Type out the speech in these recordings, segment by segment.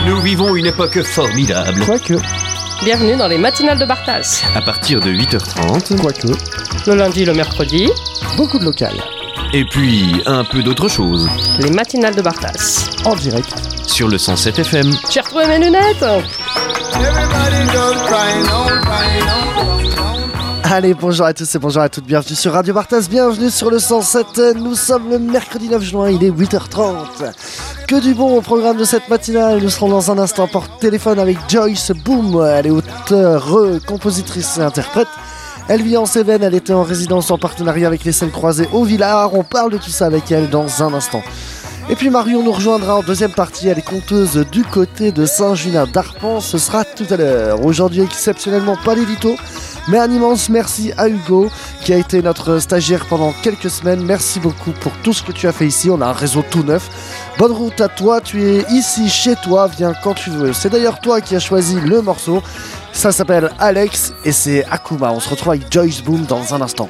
Nous vivons une époque formidable. Quoique. Bienvenue dans les matinales de Bartas. À partir de 8h30. Quoique. Le lundi et le mercredi. Beaucoup de local. Et puis, un peu d'autre chose. Les matinales de Bartas. En direct. Sur le 107 FM. J'ai retrouvé mes lunettes. Allez, bonjour à tous et bonjour à toutes, bienvenue sur Radio Bartas, bienvenue sur le 107, nous sommes le mercredi 9 juin, il est 8h30. Que du bon au programme de cette matinale, nous serons dans un instant par téléphone avec Joyce Boom, elle est auteure, compositrice et interprète. Elle vit en Cévennes, elle était en résidence en partenariat avec les Scènes Croisées au Villard, on parle de tout ça avec elle dans un instant. Et puis Marion nous rejoindra en deuxième partie, elle est conteuse du côté de Saint-Junin d'Arpan, ce sera tout à l'heure. Aujourd'hui exceptionnellement pas l'édito, mais un immense merci à Hugo qui a été notre stagiaire pendant quelques semaines. Merci beaucoup pour tout ce que tu as fait ici, on a un réseau tout neuf. Bonne route à toi, tu es ici chez toi, viens quand tu veux. C'est d'ailleurs toi qui as choisi le morceau, ça s'appelle Alex et c'est Akuma. On se retrouve avec Joyce Boom dans un instant.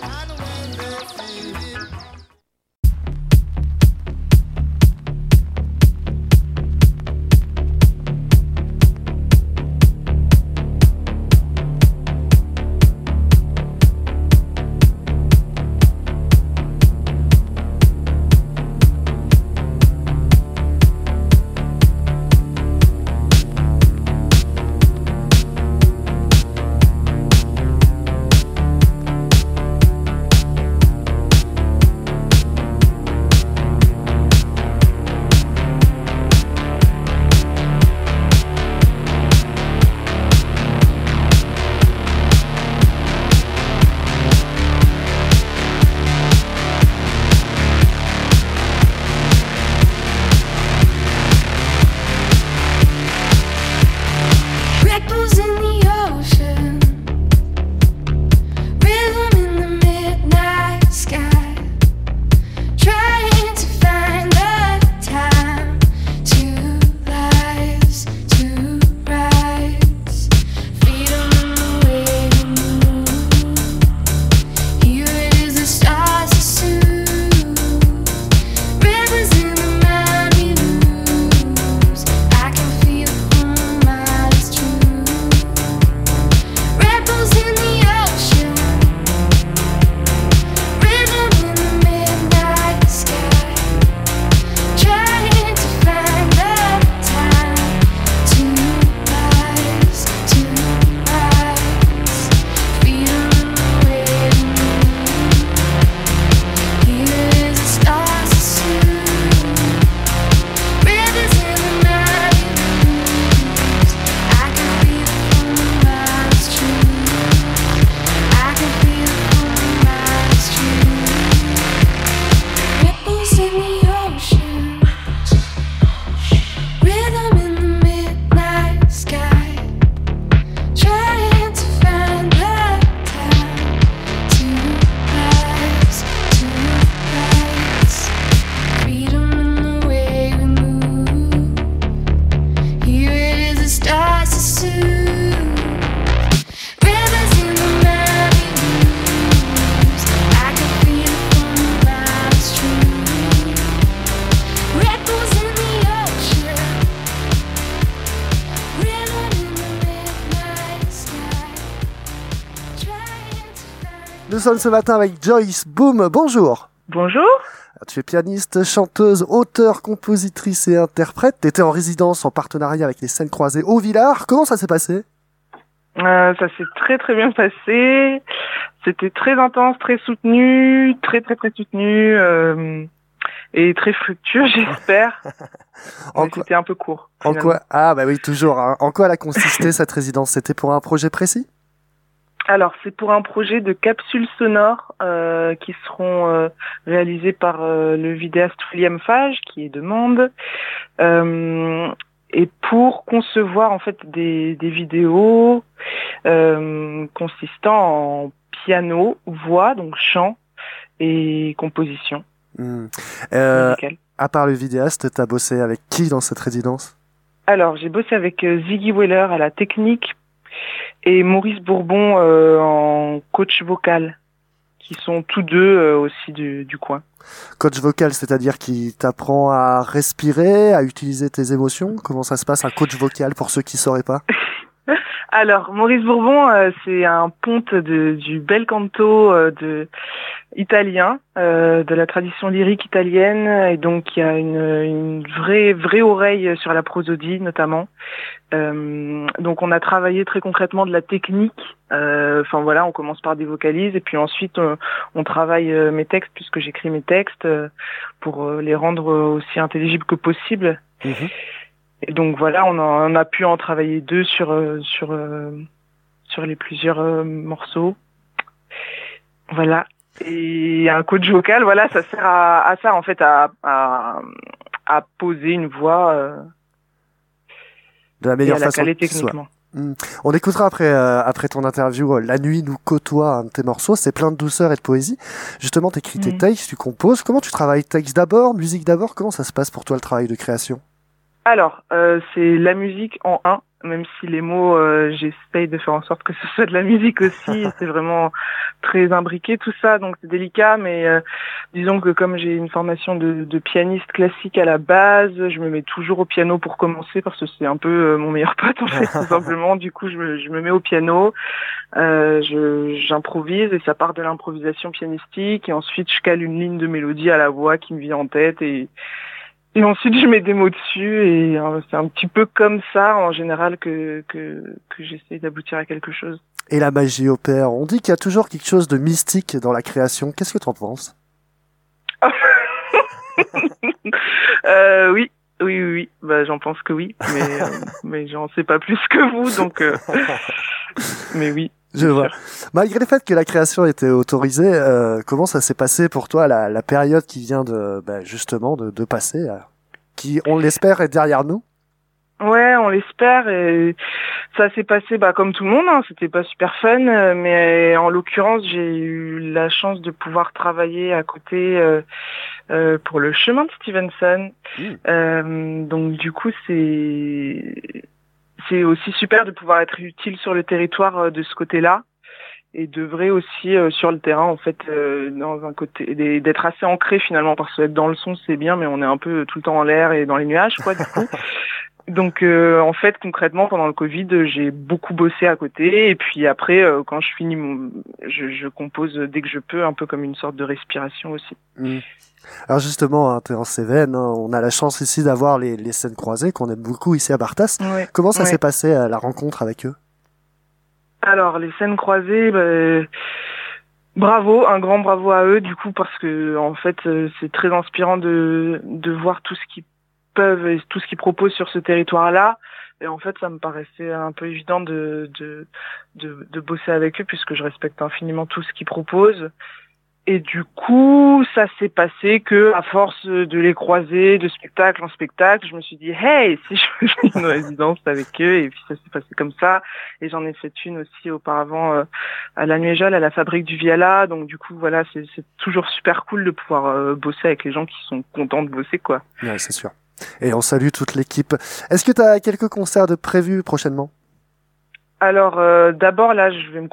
Nous sommes ce matin avec Joyce Boom. Bonjour. Bonjour. Tu es pianiste, chanteuse, auteure, compositrice et interprète. Tu étais en résidence en partenariat avec les Scènes Croisées au Villard. Comment ça s'est passé ? Ça s'est très très bien passé. C'était très intense, très soutenu, très soutenu et très fructueux, j'espère. C'était un peu court. En quoi ? Ah bah oui, toujours. Hein. En quoi elle a consisté cette résidence ? C'était pour un projet précis ? Alors, c'est pour un projet de capsules sonores qui seront réalisées par le vidéaste William Fage, qui est de Mende, et pour concevoir en fait des vidéos consistant en piano, voix, donc chant et composition musicale. À part le vidéaste, t'as bossé avec qui dans cette résidence ? Alors, j'ai bossé avec Ziggy Weller à la technique et Maurice Bourbon en coach vocal qui sont tous deux aussi du coin. Coach vocal, c'est-à-dire qui t'apprend à respirer, à utiliser tes émotions. Comment ça se passe, un coach vocal, pour ceux qui sauraient pas? Alors, Maurice Bourbon, c'est un ponte du bel canto italien, de la tradition lyrique italienne, et donc il y a une vraie oreille sur la prosodie notamment. Donc on a travaillé très concrètement de la technique. Enfin voilà, on commence par des vocalises et puis ensuite on travaille mes textes, puisque j'écris mes textes pour les rendre aussi intelligibles que possible. Mmh. Et donc voilà, on a pu en travailler 2 sur les plusieurs morceaux. Voilà. Et un coach vocal, voilà, ça sert à ça en fait, à poser une voix de la meilleure façon techniquement. On écoutera après ton interview La nuit nous côtoie, un de tes morceaux. C'est plein de douceur et de poésie. Justement, t'écris tes textes, tu composes. Comment tu travailles? Texte d'abord, musique d'abord? Comment ça se passe pour toi le travail de création? Alors, c'est la musique en un, même si les mots, j'essaye de faire en sorte que ce soit de la musique aussi. C'est vraiment très imbriqué tout ça, donc c'est délicat. Mais disons que comme j'ai une formation de pianiste classique à la base, je me mets toujours au piano pour commencer, parce que c'est un peu mon meilleur pote en fait, tout simplement. Du coup, je me mets au piano, j'improvise et ça part de l'improvisation pianistique. Et ensuite, je cale une ligne de mélodie à la voix qui me vient en tête et ensuite, je mets des mots dessus et c'est un petit peu comme ça, en général, que j'essaie d'aboutir à quelque chose. Et la magie opère. On dit qu'il y a toujours quelque chose de mystique dans la création. Qu'est-ce que tu en penses? Oui. Bah, j'en pense que oui, mais j'en sais pas plus que vous, donc. Mais oui. Je vois. Malgré le fait que la création était autorisée, comment ça s'est passé pour toi la période qui vient justement de passer, qui, on l'espère, est derrière nous? Ouais, on l'espère, et ça s'est passé comme tout le monde, hein. C'était pas super fun, mais en l'occurrence, j'ai eu la chance de pouvoir travailler à côté pour le chemin de Stevenson. Donc du coup, c'est aussi super de pouvoir être utile sur le territoire de ce côté-là, et d'œuvrer aussi sur le terrain, en fait, dans un côté, d'être assez ancré finalement, parce que être dans le son c'est bien, mais on est un peu tout le temps en l'air et dans les nuages, quoi, du coup. Donc en fait, concrètement, pendant le Covid, j'ai beaucoup bossé à côté, et puis après, quand je finis je compose dès que je peux, un peu comme une sorte de respiration aussi. Alors justement, t'es en Cévennes, hein, on a la chance ici d'avoir les scènes croisées qu'on aime beaucoup ici à Bartas. Ouais, comment ça s'est passé la rencontre avec eux? Alors les scènes croisées, bravo, un grand bravo à eux du coup, parce que en fait c'est très inspirant de voir tout ce qu'ils peuvent et tout ce qu'ils proposent sur ce territoire-là. Et en fait, ça me paraissait un peu évident de bosser avec eux, puisque je respecte infiniment tout ce qu'ils proposent. Et du coup, ça s'est passé que, à force de les croiser de spectacle en spectacle, je me suis dit, hey, si je fais une résidence avec eux, et puis ça s'est passé comme ça. Et j'en ai fait une aussi auparavant à La Nuéjole, à la Fabrique du Viala. Donc du coup, voilà, c'est toujours super cool de pouvoir bosser avec les gens qui sont contents de bosser, quoi. Ouais, c'est sûr. Et on salue toute l'équipe. Est-ce que tu as quelques concerts de prévus prochainement? Alors d'abord là,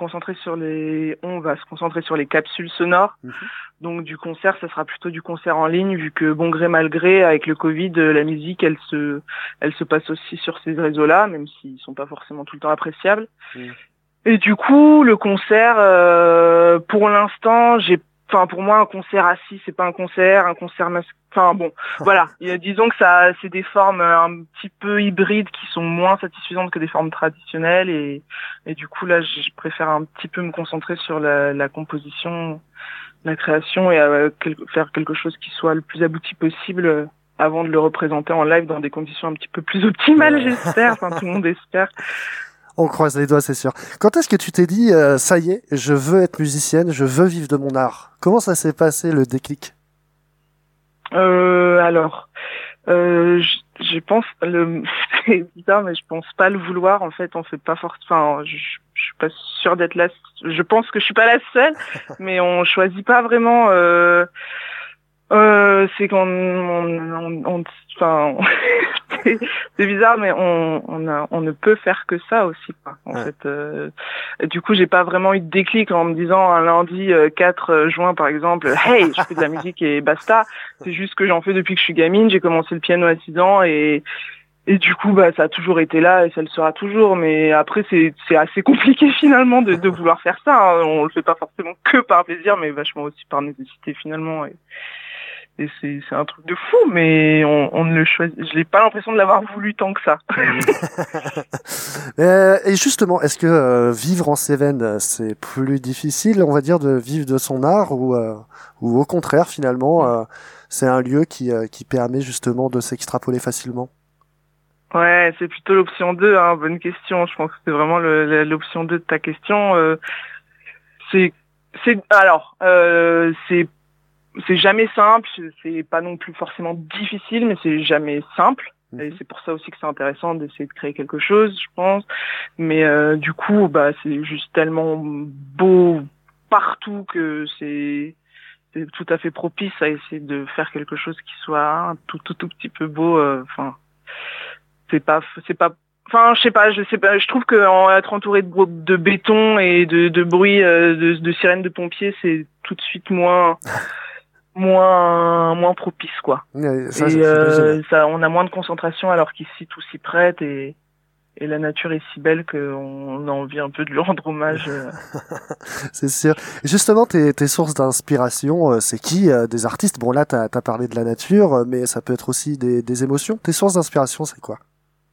on va se concentrer sur les capsules sonores. Donc du concert, ça sera plutôt du concert en ligne, vu que bon gré mal gré, avec le Covid, la musique elle se passe aussi sur ces réseaux-là, même s'ils sont pas forcément tout le temps appréciables. Et du coup, le concert, pour l'instant, pour moi, un concert assis, c'est pas un concert voilà. Disons que c'est des formes un petit peu hybrides qui sont moins satisfaisantes que des formes traditionnelles, et du coup là, je préfère un petit peu me concentrer sur la composition, la création, et faire quelque chose qui soit le plus abouti possible avant de le représenter en live dans des conditions un petit peu plus optimales, j'espère. Enfin, tout le monde espère. On croise les doigts, c'est sûr. Quand est-ce que tu t'es dit, ça y est, je veux être musicienne, je veux vivre de mon art? Comment ça s'est passé, le déclic? Je pense, c'est bizarre, mais je pense pas le vouloir. En fait, on fait pas forcément. Je suis pas sûre d'être là. Je pense que je suis pas la seule, mais on choisit pas vraiment. C'est quand c'est bizarre, mais on ne peut faire que ça aussi, quoi. En fait, du coup, j'ai pas vraiment eu de déclic en me disant un lundi 4 juin, par exemple, hey, je fais de la musique et basta. C'est juste que j'en fais depuis que je suis gamine. J'ai commencé le piano à 6 ans et du coup, ça a toujours été là et ça le sera toujours. Mais après, c'est assez compliqué finalement de vouloir faire ça. Hein. On le fait pas forcément que par plaisir, mais vachement aussi par nécessité finalement. Et c'est un truc de fou, mais on ne le choisit. Je n'ai pas l'impression de l'avoir voulu tant que ça. Et justement, est-ce que vivre en Cévennes, c'est plus difficile, on va dire, de vivre de son art ou au contraire, finalement, c'est un lieu qui permet justement de s'extrapoler facilement? Ouais, c'est plutôt l'option 2, hein, bonne question. Je pense que c'est vraiment l'option 2 de ta question. C'est jamais simple, c'est pas non plus forcément difficile, mais c'est jamais simple. Et c'est pour ça aussi que c'est intéressant d'essayer de créer quelque chose, je pense. Mais du coup, c'est juste tellement beau partout que c'est tout à fait propice à essayer de faire quelque chose qui soit un tout petit peu beau. Je sais pas, je trouve que être entouré de béton et de bruit de sirènes de pompiers, c'est tout de suite moins propice, quoi. Ça, on a moins de concentration alors qu'ici tout s'y prête et la nature est si belle qu'on a envie un peu de lui rendre hommage. C'est sûr. Justement, tes sources d'inspiration, c'est qui des artistes? Bon, là, t'as parlé de la nature, mais ça peut être aussi des émotions. Tes sources d'inspiration, c'est quoi?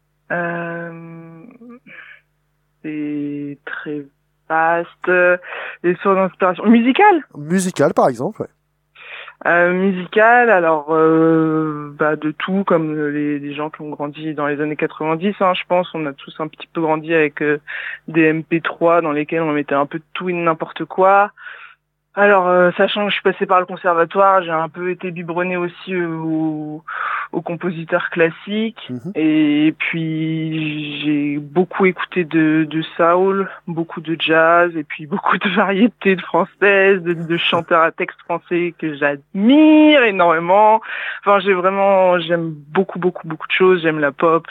C'est très vaste. Les sources d'inspiration musicales. Musicales, par exemple, ouais. Musicales, alors de tout, comme les gens qui ont grandi dans les années 90, hein, je pense. On a tous un petit peu grandi avec des MP3 dans lesquels on mettait un peu de tout et n'importe quoi. Alors, sachant que je suis passée par le conservatoire, j'ai un peu été biberonnée aussi aux compositeurs classiques. Et puis, j'ai beaucoup écouté de soul, beaucoup de jazz, et puis beaucoup de variétés de françaises, de chanteurs à texte français que j'admire énormément. Enfin, j'aime beaucoup de choses, j'aime la pop.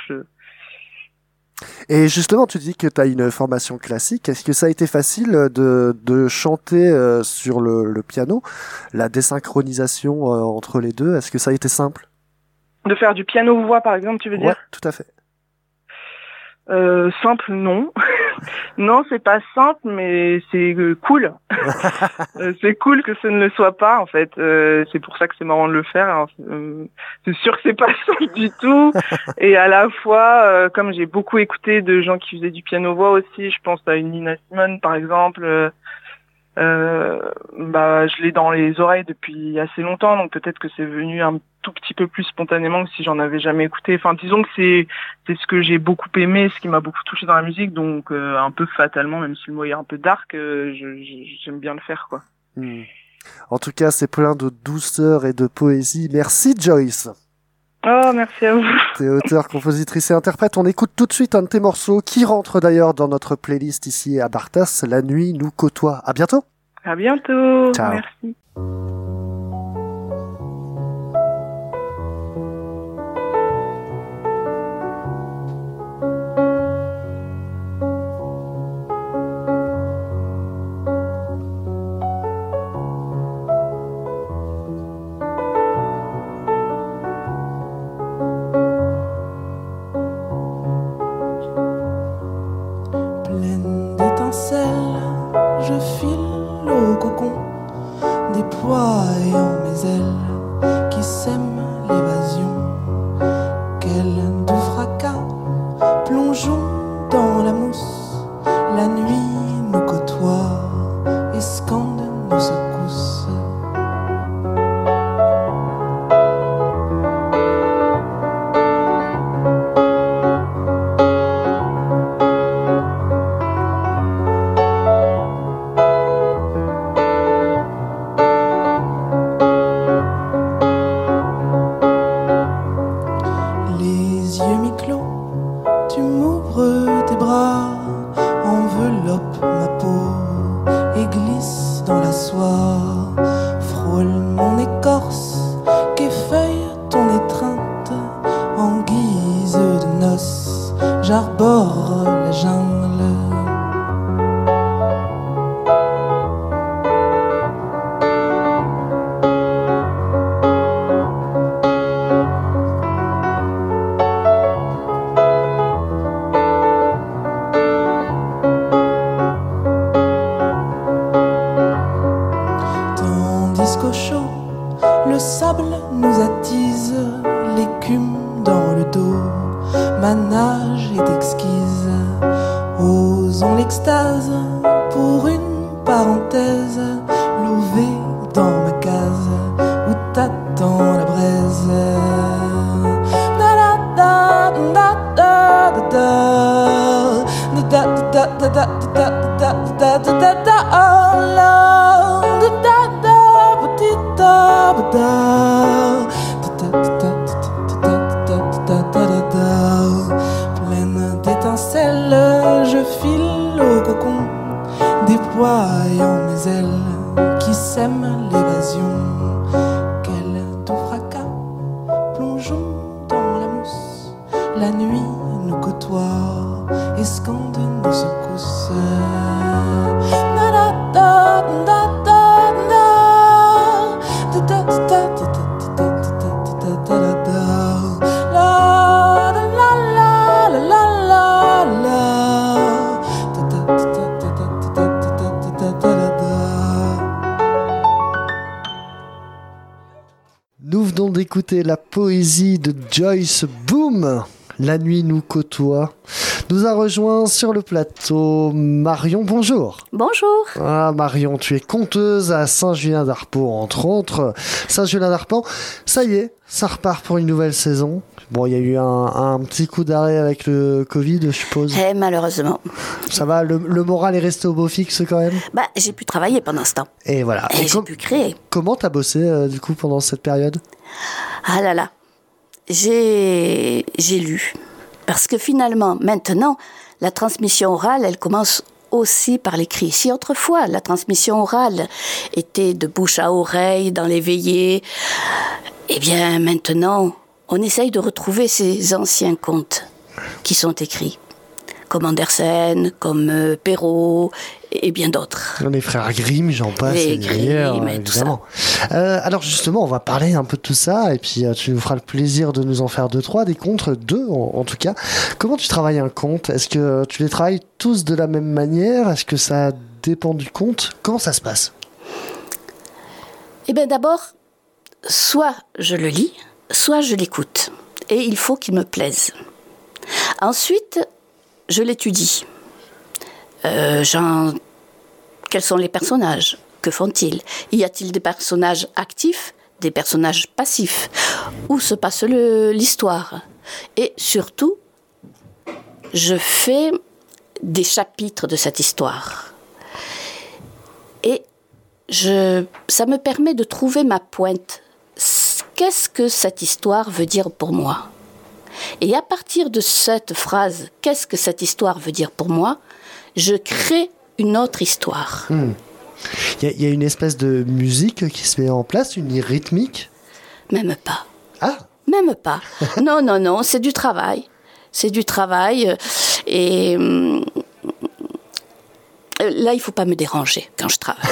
Et justement, tu dis que tu as une formation classique. Est-ce que ça a été facile de chanter sur le piano, la désynchronisation entre les deux? Est-ce que ça a été simple? De faire du piano-voix, par exemple, tu veux dire? Ouais, tout à fait. Simple, non. Non, c'est pas simple, mais c'est cool. C'est cool que ce ne le soit pas, en fait. C'est pour ça que c'est marrant de le faire. Alors, c'est sûr que c'est pas simple du tout. Et à la fois, comme j'ai beaucoup écouté de gens qui faisaient du piano-voix aussi, je pense à une Nina Simone, par exemple. Je l'ai dans les oreilles depuis assez longtemps, donc peut-être que c'est venu un tout petit peu plus spontanément que si j'en avais jamais écouté. Enfin, disons que c'est ce que j'ai beaucoup aimé, ce qui m'a beaucoup touché dans la musique, donc un peu fatalement, même si le mot est un peu dark, j'aime bien le faire, quoi. En tout cas, c'est plein de douceur et de poésie. Merci, Joyce. Oh, merci à vous. T'es auteur, compositrice et interprète. On écoute tout de suite un de tes morceaux qui rentre d'ailleurs dans notre playlist ici à Bartas. La nuit nous côtoie. À bientôt. À bientôt. Ciao. Merci. Pleine d'étincelles, je file au cocon, déployant mes ailes qui sèment l'évasion. Quel doux fracas, plongeons dans la mousse, la nuit nous côtoie et scande nos secousses. Frôle mon écorce, qu'effeuille ton étreinte en guise noces, j'arbore la jungle. Tandis qu'au chaud, le sable nous attise, l'écume dans le dos, ma nage est exquise. Osons l'extase pour une parenthèse, louver dans ma case où t'attend la braise. Da da da da da da da da da da da da da da da da oh Lord, da da da da pleine d'étincelles, je file au cocon, déployant mes ailes qui sèment l'évasion. Quel doux fracas, plongeons dans la mousse, la nuit nous côtoie et scande nos secousses. Da da da da da da da da da da da da da da da. Nous venons d'écouter la poésie de Joyce Boom. La nuit nous côtoie. Nous a rejoint sur le plateau Marion, bonjour. Bonjour. Ah Marion, tu es conteuse à Saint-Julien-d'Arpent, entre autres. Saint-Julien-d'Arpent, ça y est, ça repart pour une nouvelle saison. Bon, il y a eu un petit coup d'arrêt avec le Covid, je suppose. Malheureusement. Ça va, le moral est resté au beau fixe quand même. J'ai pu travailler pendant ce temps. Et voilà. Et j'ai pu créer. Comment t'as bossé du coup pendant cette période ? Ah là là, j'ai lu. Parce que finalement, maintenant, la transmission orale, elle commence aussi par l'écrit. Si autrefois, la transmission orale était de bouche à oreille, dans les veillées, eh bien maintenant, on essaye de retrouver ces anciens contes qui sont écrits. Comme Andersen, comme Perrault et bien d'autres. Les frères Grimm, j'en passe. Les Grimm et tout ça. Alors justement, on va parler un peu de tout ça et puis tu nous feras le plaisir de nous en faire 2-3, des contes, 2 en tout cas. Comment tu travailles un conte ? Est-ce que tu les travailles tous de la même manière ? Est-ce que ça dépend du conte ? Comment ça se passe ? Eh bien d'abord, soit je le lis, soit je l'écoute. Et il faut qu'il me plaise. Ensuite, je l'étudie. Quels sont les personnages ? Que font-ils ? Y a-t-il des personnages actifs, des personnages passifs ? Où se passe l'histoire ? Et surtout, je fais des chapitres de cette histoire. Et ça me permet de trouver ma pointe. Qu'est-ce que cette histoire veut dire pour moi ? Et à partir de cette phrase, qu'est-ce que cette histoire veut dire pour moi ? Je crée une autre histoire. Il y a une espèce de musique qui se met en place, une rythmique ? Même pas. Ah ? Même pas. Non, c'est du travail. C'est du travail. Et là, il ne faut pas me déranger quand je travaille.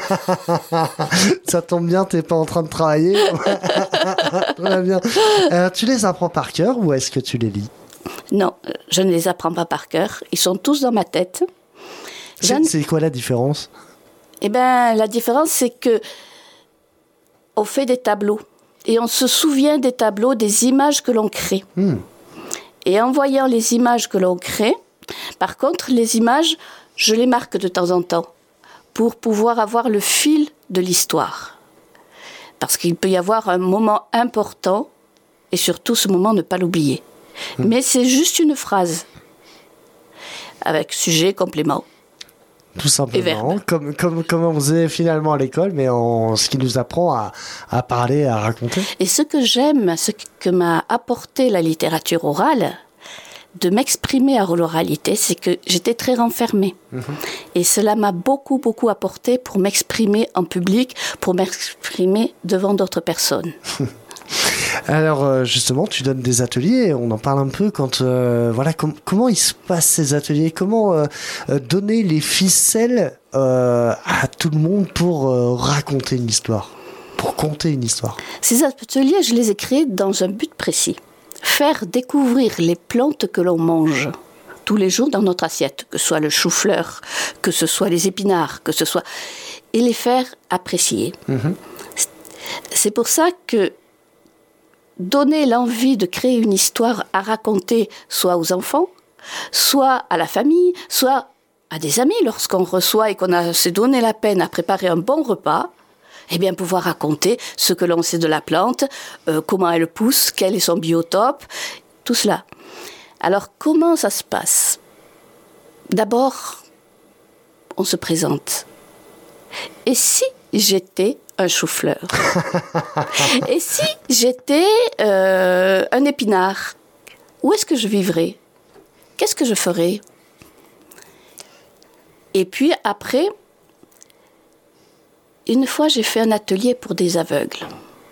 Ça tombe bien, tu n'es pas en train de travailler. Très bien. Tu les apprends par cœur ou est-ce que tu les lis ? Non, je ne les apprends pas par cœur. Ils sont tous dans ma tête. C'est quoi la différence ? Eh bien, la différence, c'est que on fait des tableaux. Et on se souvient des tableaux, des images que l'on crée. Et en voyant les images que l'on crée, par contre, les images, je les marque de temps en temps pour pouvoir avoir le fil de l'histoire. Parce qu'il peut y avoir un moment important et surtout ce moment, ne pas l'oublier. Mais c'est juste une phrase avec sujet, complément. Tout simplement, comme on faisait finalement à l'école, mais ce qui nous apprend à parler, à raconter. Et ce que j'aime, ce que m'a apporté la littérature orale, de m'exprimer à l'oralité, c'est que j'étais très renfermée. Et cela m'a beaucoup, beaucoup apporté pour m'exprimer en public, pour m'exprimer devant d'autres personnes. Alors justement, tu donnes des ateliers, on en parle un peu quand comment ils se passent ces ateliers, comment donner les ficelles à tout le monde pour raconter une histoire, pour conter une histoire. Ces ateliers, je les ai créés dans un but précis. Faire découvrir les plantes que l'on mange tous les jours dans notre assiette, que ce soit le chou-fleur, que ce soit les épinards, que ce soit... et les faire apprécier. C'est pour ça que donner l'envie de créer une histoire à raconter, soit aux enfants, soit à la famille, soit à des amis, lorsqu'on reçoit et qu'on s'est donné la peine à préparer un bon repas, eh bien pouvoir raconter ce que l'on sait de la plante, comment elle pousse, quel est son biotope, tout cela. Alors comment ça se passe ? D'abord, on se présente. Et si j'étais un chou-fleur ? Et si j'étais un épinard ? Où est-ce que je vivrais ? Qu'est-ce que je ferais ? Et puis après, une fois j'ai fait un atelier pour des aveugles.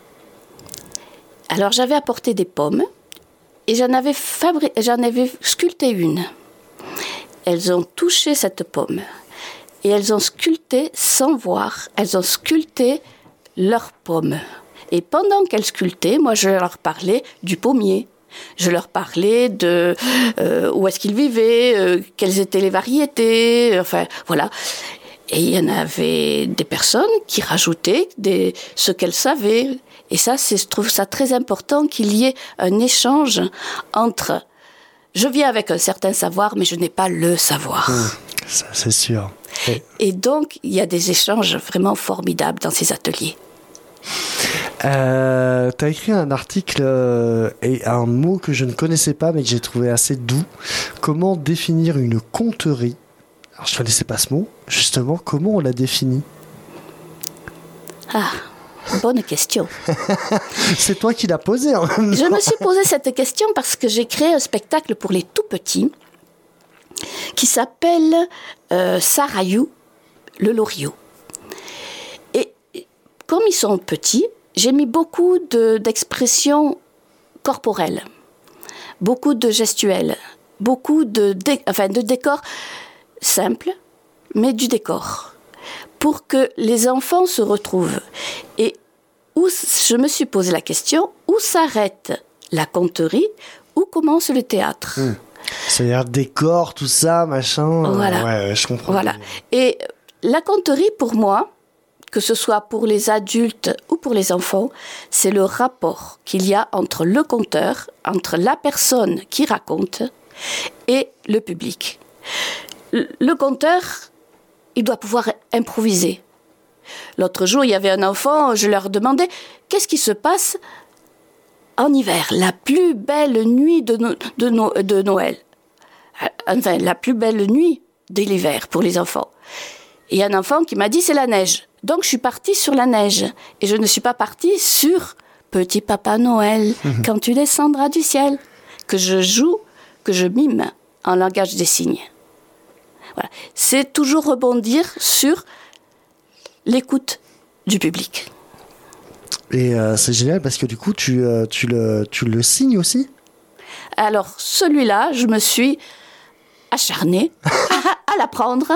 Alors j'avais apporté des pommes et j'en avais sculpté une. Elles ont touché cette pomme. Et elles ont sculpté, sans voir, elles ont sculpté leur pomme. Et pendant qu'elles sculptaient, moi je leur parlais du pommier. Je leur parlais de où est-ce qu'ils vivaient, quelles étaient les variétés, enfin voilà. Et il y en avait des personnes qui rajoutaient ce qu'elles savaient. Et ça, je trouve ça très important qu'il y ait un échange entre je viens avec un certain savoir, mais je n'ai pas le savoir. Ça, c'est sûr. Et donc, il y a des échanges vraiment formidables dans ces ateliers. Tu as écrit un article et un mot que je ne connaissais pas, mais que j'ai trouvé assez doux. Comment définir une conterie ? Alors, je ne connaissais pas ce mot. Justement, comment on la définit ? Ah, bonne question. C'est toi qui l'as posée. Hein. Je me suis posé cette question parce que j'ai créé un spectacle pour les tout-petits qui s'appelle Sarayou, le Loriot. Et comme ils sont petits, j'ai mis beaucoup d'expressions corporelles, beaucoup de gestuels, beaucoup de décors simples, mais du décor, pour que les enfants se retrouvent. Et je me suis posé la question, où s'arrête la conterie, où commence le théâtre ? C'est-à-dire décor, tout ça, machin. Voilà. Ouais, je comprends. Voilà. Et la conterie, pour moi, que ce soit pour les adultes ou pour les enfants, c'est le rapport qu'il y a entre le conteur, entre la personne qui raconte et le public. Le conteur, il doit pouvoir improviser. L'autre jour, il y avait un enfant, je leur demandais « Qu'est-ce qui se passe en hiver, la plus belle nuit de Noël. Enfin, la plus belle nuit de l'hiver pour les enfants. Et il y a un enfant qui m'a dit, c'est la neige. Donc, je suis partie sur la neige. Et je ne suis pas partie sur Petit Papa Noël, quand tu descendras du ciel, que je joue, que je mime en langage des signes. Voilà. C'est toujours rebondir sur l'écoute du public. Et c'est génial parce que du coup, tu le signes aussi ? Alors, celui-là, je me suis acharnée à l'apprendre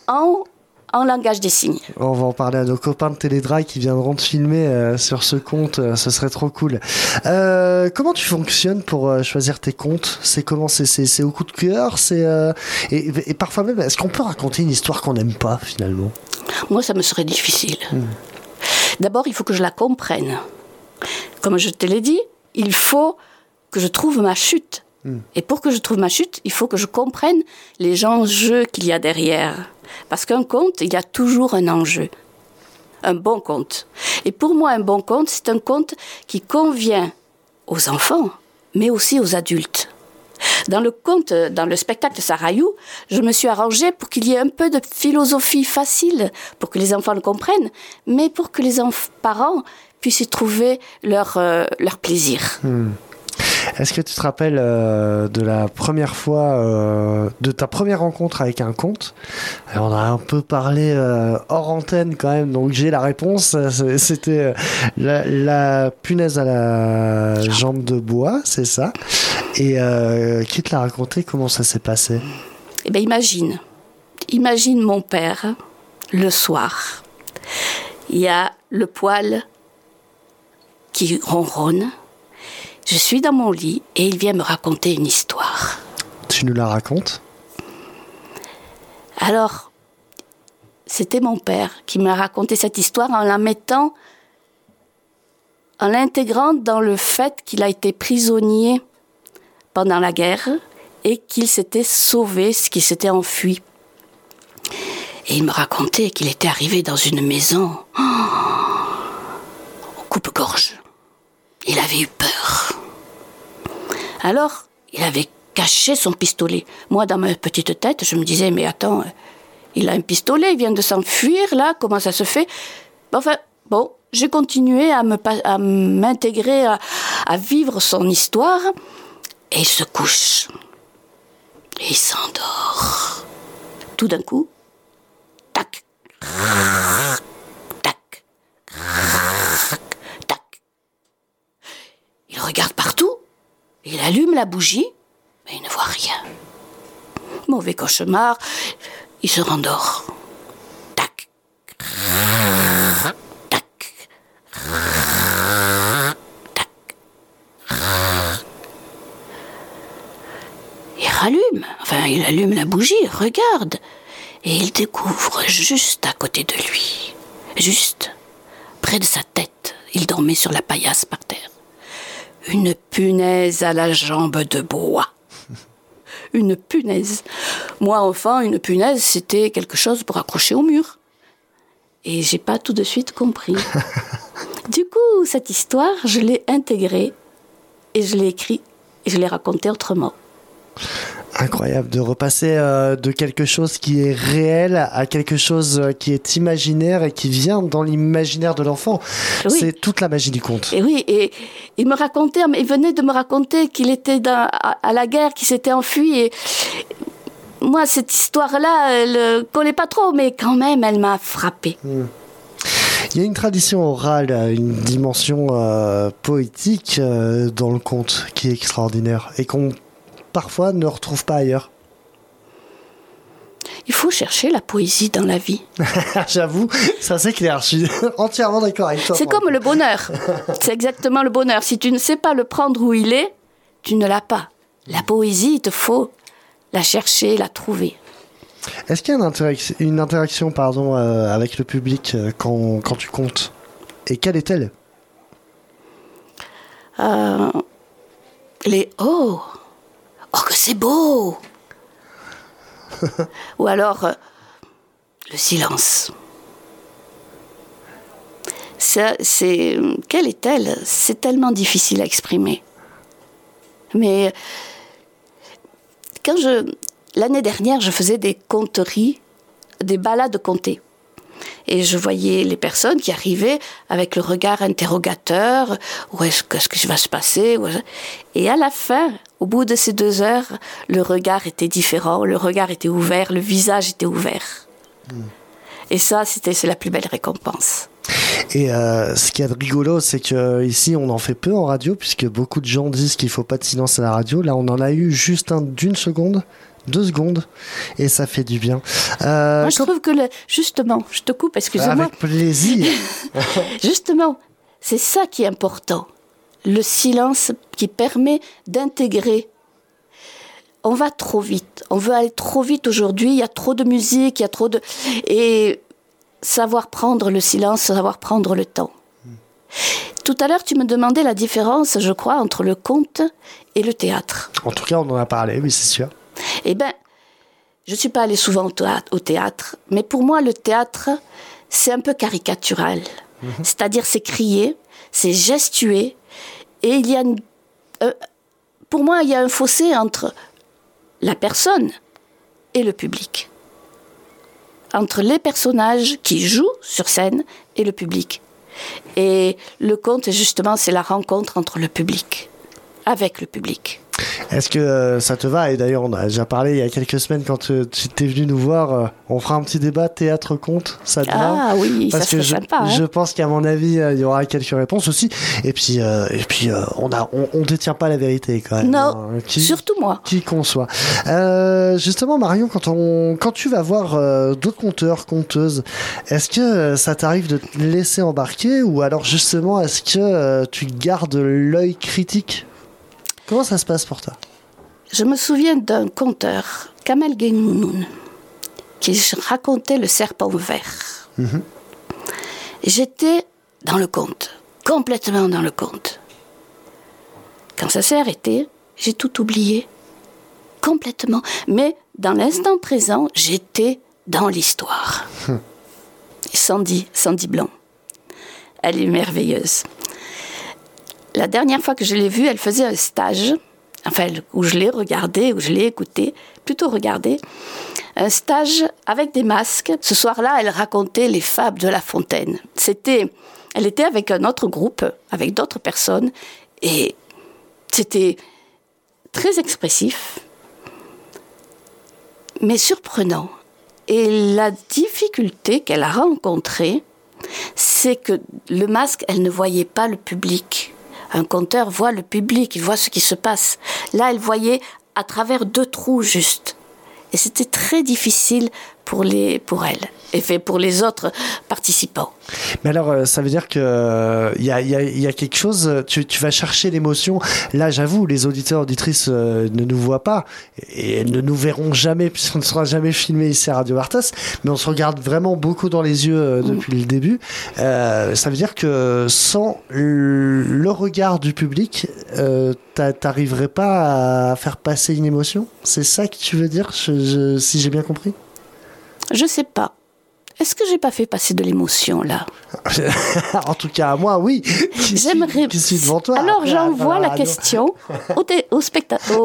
en langage des signes. On va en parler à nos copains de Télédrail qui viendront te filmer sur ce conte, ce serait trop cool. Comment tu fonctionnes pour choisir tes contes ? C'est comment ? C'est au coup de cœur ? Et parfois même, est-ce qu'on peut raconter une histoire qu'on n'aime pas finalement ? Moi, ça me serait difficile. D'abord, il faut que je la comprenne. Comme je te l'ai dit, il faut que je trouve ma chute. Et pour que je trouve ma chute, il faut que je comprenne les enjeux qu'il y a derrière. Parce qu'un conte, il y a toujours un enjeu. Un bon conte. Et pour moi, un bon conte, c'est un conte qui convient aux enfants, mais aussi aux adultes. Dans le spectacle Sarayou, je me suis arrangée pour qu'il y ait un peu de philosophie facile, pour que les enfants le comprennent, mais pour que les parents puissent y trouver leur plaisir. Est-ce que tu te rappelles de la première fois, de ta première rencontre avec un conte? Alors, on a un peu parlé hors antenne quand même, donc j'ai la réponse. C'était la punaise à la jambe de bois, c'est ça. Et qui te l'a raconté? Comment ça s'est passé? Eh bien, imagine mon père, le soir. Il y a le poêle qui ronronne. Je suis dans mon lit et il vient me raconter une histoire. Tu nous la racontes? Alors, c'était mon père qui m'a raconté cette histoire en l'intégrant dans le fait qu'il a été prisonnier pendant la guerre et qu'il s'était sauvé, qu'il s'était enfui. Et il me racontait qu'il était arrivé dans une maison au coupe-gorge. Il avait eu peur. Alors, il avait caché son pistolet. Moi, dans ma petite tête, je me disais, mais attends, il a un pistolet, il vient de s'enfuir, là, comment ça se fait? Enfin, bon, j'ai continué à m'intégrer, à vivre son histoire, et il se couche. Et il s'endort. Tout d'un coup, tac, tac, tac. Il regarde partout, il allume la bougie, mais il ne voit rien. Mauvais cauchemar, il se rendort. Tac, tac, tac. Il allume la bougie, regarde, et il découvre juste à côté de lui, juste près de sa tête, il dormait sur la paillasse par terre, une punaise à la jambe de bois. Une punaise. Moi, enfant, une punaise, c'était quelque chose pour accrocher au mur. Et j'ai pas tout de suite compris. Du coup, cette histoire, je l'ai intégrée, et je l'ai écrite, et je l'ai racontée autrement. Incroyable de repasser de quelque chose qui est réel à quelque chose qui est imaginaire et qui vient dans l'imaginaire de l'enfant. Oui. C'est toute la magie du conte. Et oui, et il venait de me raconter qu'il était à la guerre, qu'il s'était enfui. Et moi, cette histoire-là, elle ne collait pas trop, mais quand même, elle m'a frappée. Il y a une tradition orale, une dimension poétique dans le conte qui est extraordinaire et qu'on parfois ne retrouve pas ailleurs. Il faut chercher la poésie dans la vie. J'avoue, ça c'est clair, je suis entièrement d'accord avec toi. C'est comme le bonheur, c'est exactement le bonheur. Si tu ne sais pas le prendre où il est, tu ne l'as pas. La poésie, il te faut la chercher, la trouver. Est-ce qu'il y a une interaction avec le public quand tu contes? Et quelle est-elle? Oh, que c'est beau! Ou alors, le silence. Quelle est-elle? C'est tellement difficile à exprimer. Mais l'année dernière, je faisais des conteries, des balades contées. Et je voyais les personnes qui arrivaient avec le regard interrogateur. Qu'est-ce qui va se passer? Et à la fin, au bout de ces 2 heures, le regard était différent, le regard était ouvert, le visage était ouvert. Et ça, c'est la plus belle récompense. Et ce qu'il y a de rigolo, c'est qu'ici, on en fait peu en radio, puisque beaucoup de gens disent qu'il ne faut pas de silence à la radio. Là, on en a eu juste d'une seconde. 2 secondes, et ça fait du bien. Moi, je trouve que, justement, je te coupe, excusez-moi. Avec plaisir. Justement, c'est ça qui est important. Le silence qui permet d'intégrer. On va trop vite. On veut aller trop vite aujourd'hui. Il y a trop de musique, il y a trop de... Et savoir prendre le silence, savoir prendre le temps. Tout à l'heure, tu me demandais la différence, je crois, entre le conte et le théâtre. En tout cas, on en a parlé, oui, c'est sûr. Eh bien, je ne suis pas allée souvent au théâtre, mais pour moi, le théâtre, c'est un peu caricatural. C'est-à-dire, c'est crié, c'est gestué, et il y a pour moi, il y a un fossé entre la personne et le public. Entre les personnages qui jouent sur scène et le public. Et le conte, justement, c'est la rencontre entre le public. avec le public. Est-ce que ça te va? Et d'ailleurs, on a déjà parlé il y a quelques semaines quand tu étais venu nous voir. On fera un petit débat théâtre-conte, ça te va? Ah oui, parce ça serait sympa. Je pense qu'à mon avis, il y aura quelques réponses aussi. Et puis, on détient pas la vérité quand même. Non, surtout moi. Qui qu'on soit. Justement, Marion, quand tu vas voir d'autres conteurs, conteuses, est-ce que ça t'arrive de te laisser embarquer ou alors justement, est-ce que tu gardes l'œil critique? Comment ça se passe pour toi? Je me souviens d'un conteur, Kamel Gengoun, qui racontait le serpent vert. Mm-hmm. J'étais dans le conte, complètement dans le conte. Quand ça s'est arrêté, j'ai tout oublié, complètement. Mais dans l'instant présent, j'étais dans l'histoire. Sandy Blanc, elle est merveilleuse. La dernière fois que je l'ai vue, elle faisait un stage, où je l'ai regardé, où je l'ai écouté, plutôt regardé, un stage avec des masques. Ce soir-là, elle racontait les fables de La Fontaine. Elle était avec un autre groupe, avec d'autres personnes, et c'était très expressif, mais surprenant. Et la difficulté qu'elle a rencontrée, c'est que le masque, elle ne voyait pas le public. Un conteur voit le public, il voit ce qui se passe. Là, elle voyait à travers 2 trous juste. Et c'était très difficile pour elle et pour les autres participants. Mais alors, ça veut dire que y a quelque chose, tu vas chercher l'émotion. Là, j'avoue, les auditeurs, auditrices ne nous voient pas et ne nous verront jamais puisqu'on ne sera jamais filmé ici à Radio Vartas, mais on se regarde vraiment beaucoup dans les yeux depuis le début. Ça veut dire que sans le regard du public, t'arriverais pas à faire passer une émotion? C'est ça que tu veux dire, si j'ai bien compris? Je sais pas. Est-ce que j'ai pas fait passer de l'émotion, là? En tout cas, moi, oui. J'aimerais... Qui suis devant toi. Alors, j'envoie la question aux spectateurs,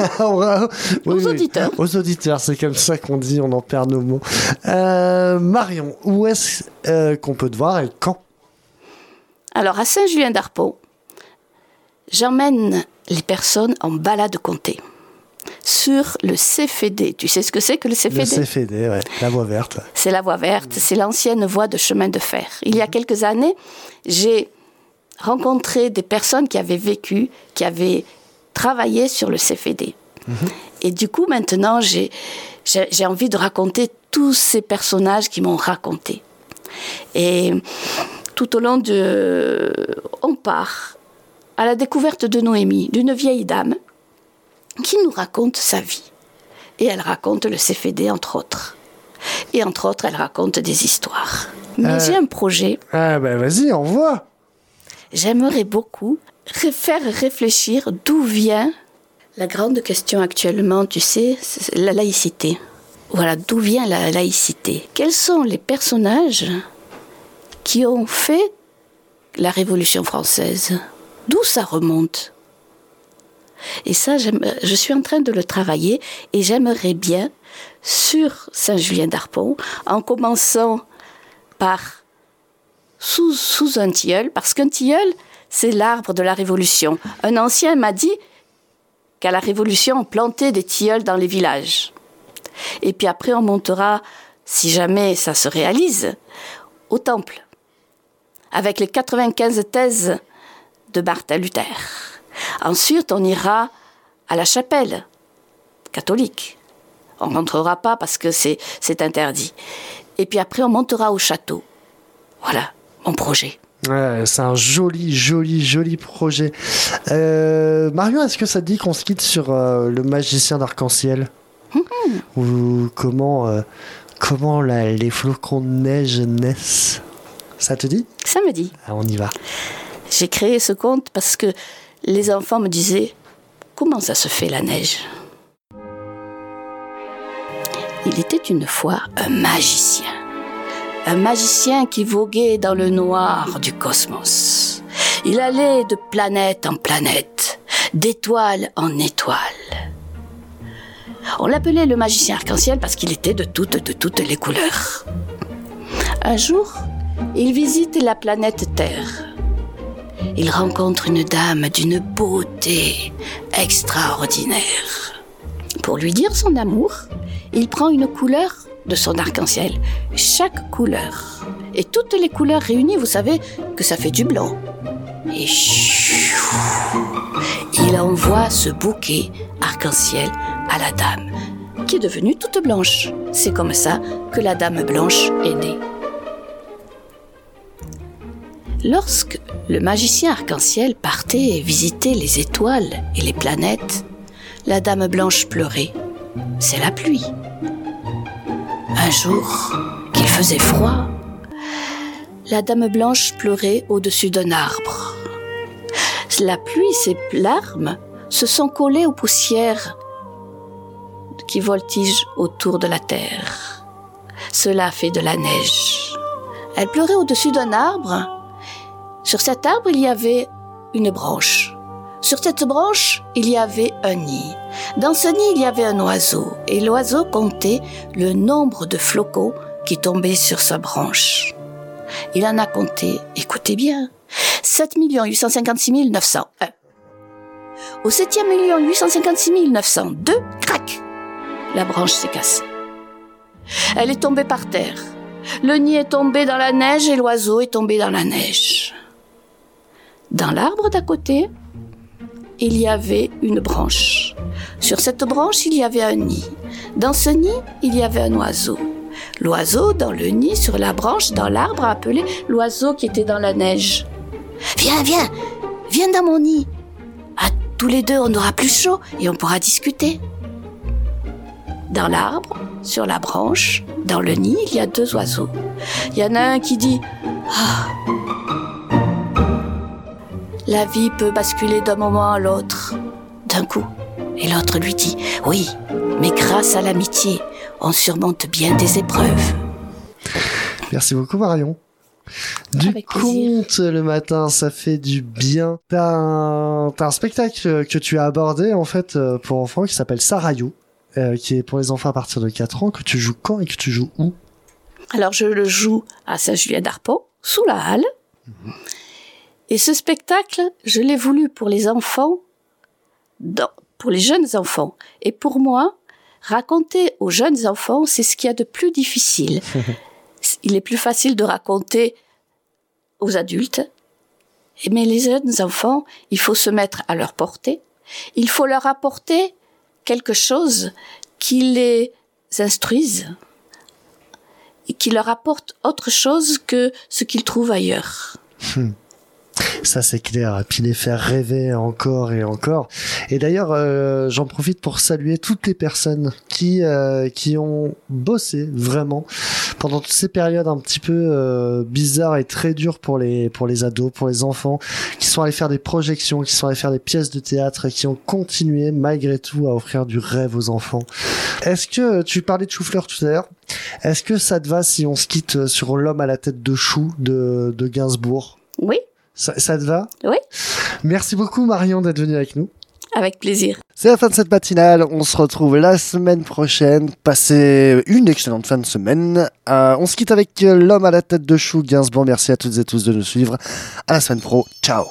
aux auditeurs. Aux auditeurs, c'est comme ça qu'on dit, on en perd nos mots. Marion, où est-ce qu'on peut te voir et quand? Alors, à Saint-Julien-d'Arpon, j'emmène les personnes en balade comptée. Sur le CFD. Tu sais ce que c'est que le CFD? Le CFD, ouais, la voie verte. C'est la voie verte, c'est l'ancienne voie de chemin de fer. Il y a quelques années, j'ai rencontré des personnes qui avaient vécu, qui avaient travaillé sur le CFD. Et du coup, maintenant, j'ai envie de raconter tous ces personnages qui m'ont raconté. Et tout au long on part à la découverte de Noémie, d'une vieille dame, qui nous raconte sa vie. Et elle raconte le CFD, entre autres. Et entre autres, elle raconte des histoires. Mais j'ai un projet. Ah ben vas-y, envoie. J'aimerais beaucoup faire réfléchir d'où vient la grande question actuellement, tu sais, c'est la laïcité. Voilà, d'où vient la laïcité? Quels sont les personnages qui ont fait la Révolution française? D'où ça remonte? Et ça, je suis en train de le travailler et j'aimerais bien, sur Saint-Julien-d'Arpon, en commençant par sous un tilleul, parce qu'un tilleul, c'est l'arbre de la Révolution. Un ancien m'a dit qu'à la Révolution, on plantait des tilleuls dans les villages. Et puis après, on montera, si jamais ça se réalise, au temple, avec les 95 thèses de Martin Luther. Ensuite, on ira à la chapelle catholique. On ne rentrera pas parce que c'est interdit. Et puis après, on montera au château. Voilà, mon projet. Ouais, c'est un joli projet. Marion, est-ce que ça te dit qu'on se quitte sur le magicien d'arc-en-ciel? Ou comment les flocons de neige naissent? Ça te dit? Ça me dit. Ah, on y va. J'ai créé ce conte parce que les enfants me disaient « Comment ça se fait la neige ?» Il était une fois un magicien qui voguait dans le noir du cosmos. Il allait de planète en planète, d'étoile en étoile. On l'appelait le magicien arc-en-ciel parce qu'il était de toutes les couleurs. Un jour, il visite la planète Terre. il rencontre une dame d'une beauté extraordinaire. Pour lui dire son amour, il prend une couleur de son arc-en-ciel, chaque couleur. Et toutes les couleurs réunies, vous savez que ça fait du blanc. Et il envoie ce bouquet arc-en-ciel à la dame, qui est devenue toute blanche. C'est comme ça que la dame blanche est née. Lorsque le magicien arc-en-ciel partait visiter les étoiles et les planètes, la dame blanche pleurait. C'est la pluie. Un jour, qu'il faisait froid, la dame blanche pleurait au-dessus d'un arbre. La pluie et ses larmes se sont collées aux poussières qui voltigent autour de la terre. Cela fait de la neige. Elle pleurait au-dessus d'un arbre. Sur cet arbre, il y avait une branche. Sur cette branche, il y avait un nid. Dans ce nid, il y avait un oiseau. Et l'oiseau comptait le nombre de flocons qui tombaient sur sa branche. Il en a compté, écoutez bien, 7 856 901. Au 7e 856 902, crac, la branche s'est cassée. Elle est tombée par terre. Le nid est tombé dans la neige et l'oiseau est tombé dans la neige. Dans l'arbre d'à côté, il y avait une branche. Sur cette branche, il y avait un nid. Dans ce nid, il y avait un oiseau. L'oiseau, dans le nid, sur la branche, dans l'arbre, a appelé l'oiseau qui était dans la neige. « Viens, viens, viens dans mon nid. À tous les deux, on aura plus chaud et on pourra discuter. » Dans l'arbre, sur la branche, dans le nid, il y a deux oiseaux. Il y en a un qui dit « Ah, la vie peut basculer d'un moment à l'autre, d'un coup. » Et l'autre lui dit « Oui, mais grâce à l'amitié, on surmonte bien des épreuves. » Merci beaucoup Marion. Du Avec plaisir. conte le matin, ça fait du bien. T'as un spectacle que tu as abordé en fait pour enfants qui s'appelle Sarayou, qui est pour les enfants à partir de 4 ans, que tu joues quand et que tu joues où? Alors je le joue à Saint-Julien-d'Arpon, sous la halle. Et ce spectacle, je l'ai voulu pour les enfants, pour les jeunes enfants. Et pour moi, raconter aux jeunes enfants, c'est ce qu'il y a de plus difficile. Il est plus facile de raconter aux adultes. Mais les jeunes enfants, il faut se mettre à leur portée. Il faut leur apporter quelque chose qui les instruise et qui leur apporte autre chose que ce qu'ils trouvent ailleurs. Ça c'est clair, puis les faire rêver encore et encore. Et d'ailleurs, j'en profite pour saluer toutes les personnes qui ont bossé vraiment pendant toutes ces périodes un petit peu bizarres et très dures pour les ados, pour les enfants, qui sont allés faire des projections, qui sont allés faire des pièces de théâtre et qui ont continué malgré tout à offrir du rêve aux enfants. Est-ce que tu parlais de Chou-fleur tout à l'heure? Est-ce que ça te va si on se quitte sur L'homme à la tête de chou de Gainsbourg? Oui. Ça te va? Oui. Merci beaucoup Marion d'être venue avec nous. Avec plaisir. C'est la fin de cette matinale, on se retrouve la semaine prochaine. Passez une excellente fin de semaine. On se quitte avec L'homme à la tête de chou, Gainsbourg. Merci à toutes et tous de nous suivre. À la semaine pro, ciao.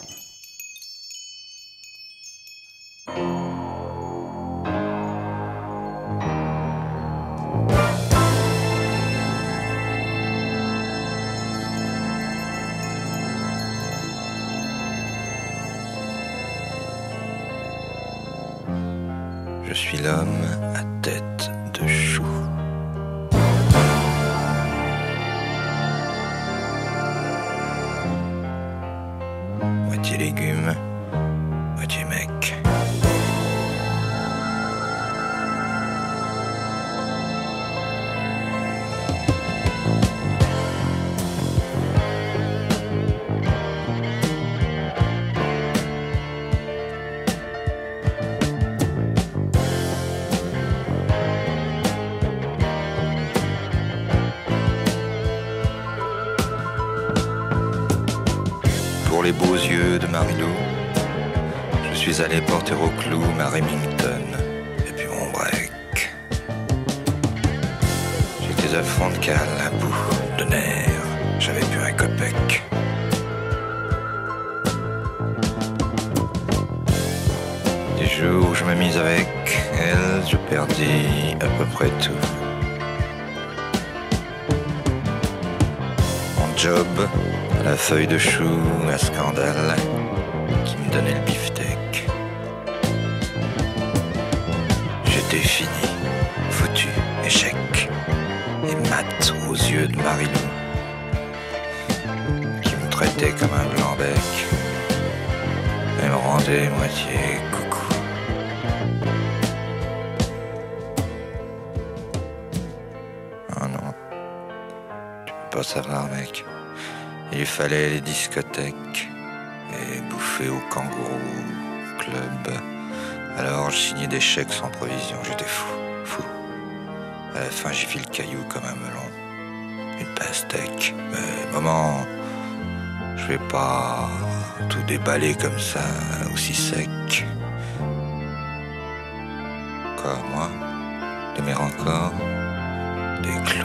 Je suis l'homme à tête de chou. Moitié légumes, moitié mec. Pour les beaux yeux de Marilou, je suis allé porter au clou ma Remington et puis mon break. J'étais à fond de cale, à bout de nerfs, j'avais plus un copec. ma mise avec elle, je perdis à peu près tout. Mon job, la feuille de chou, un scandale qui me donnait le beefsteak. J'étais fini, foutu, échec, et mat aux yeux de Marilou, qui me traitait comme un blanc-bec et me rendait moitié coucou. Oh non, tu peux pas savoir, mec. Il fallait les discothèques et bouffer au kangourou club. Alors je signais des chèques sans provision, j'étais fou. À la fin j'ai fait le caillou comme un melon, une pastèque. Mais maman, je vais pas tout déballer comme ça, aussi sec. Quoi, moi? D'aimer encore des clous?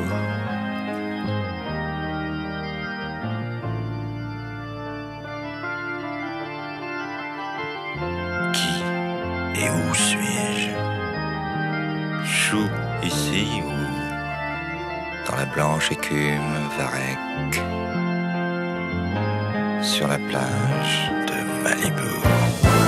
Qui et où suis-je? Chou ici ou dans la blanche écume varech, sur la plage de Malibu?